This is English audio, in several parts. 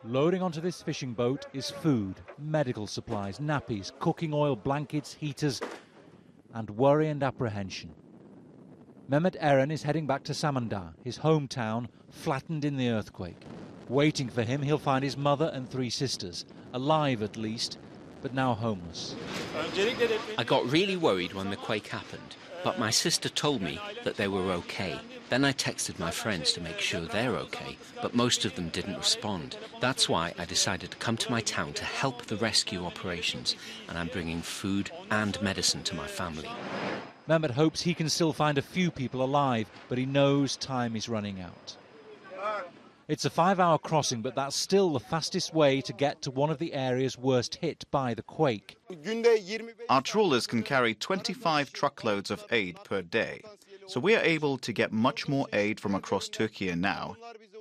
Loading onto this fishing boat is food, medical supplies, nappies, cooking oil, blankets, heaters, and worry and apprehension. Mehmet Eren is heading back to Samandağ, his hometown, flattened in the earthquake. Waiting for him, he'll find his mother and 3 sisters, alive at least, but now homeless. I got really worried when the quake happened, but my sister told me that they were okay. Then I texted my friends to make sure they're okay, but most of them didn't respond. That's why I decided to come to my town to help the rescue operations, and I'm bringing food and medicine to my family. Mehmet hopes he can still find a few people alive, but he knows time is running out. It's a 5-hour crossing, but that's still the fastest way to get to one of the areas worst hit by the quake. Our trawlers can carry 25 truckloads of aid per day, so we are able to get much more aid from across Turkey now.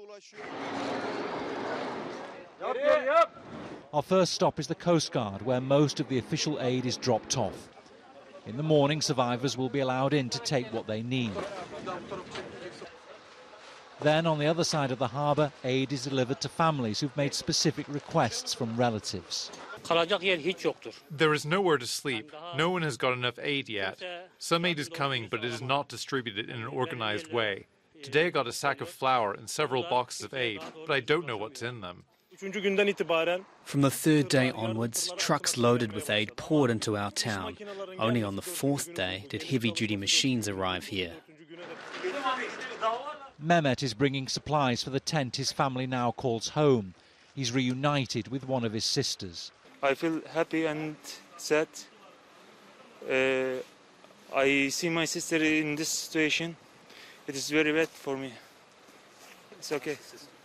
Our first stop is the Coast Guard, where most of the official aid is dropped off. In the morning, survivors will be allowed in to take what they need. Then, on the other side of the harbour, aid is delivered to families who've made specific requests from relatives. There is nowhere to sleep. No one has got enough aid yet. Some aid is coming, but it is not distributed in an organised way. Today I got a sack of flour and several boxes of aid, but I don't know what's in them. From the 3rd day onwards, trucks loaded with aid poured into our town. Only on the 4th day did heavy-duty machines arrive here. Mehmet is bringing supplies for the tent his family now calls home. He's reunited with one of his sisters. I feel happy and sad. I see my sister in this situation. It is very bad for me. It's okay.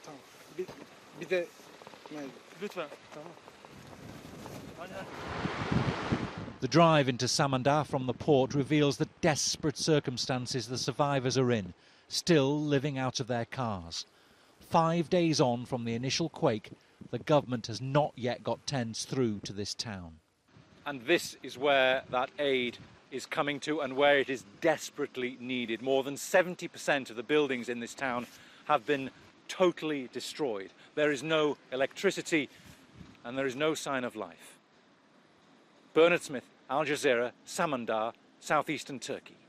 The drive into Samandağ from the port reveals the desperate circumstances the survivors are in, still living out of their cars. 5 days on from the initial quake, the government has not yet got tents through to this town. And this is where that aid is coming to and where it is desperately needed. More than 70% of the buildings in this town have been totally destroyed. There is no electricity and there is no sign of life. Bernard Smith, Al Jazeera, Samandağ, southeastern Turkey.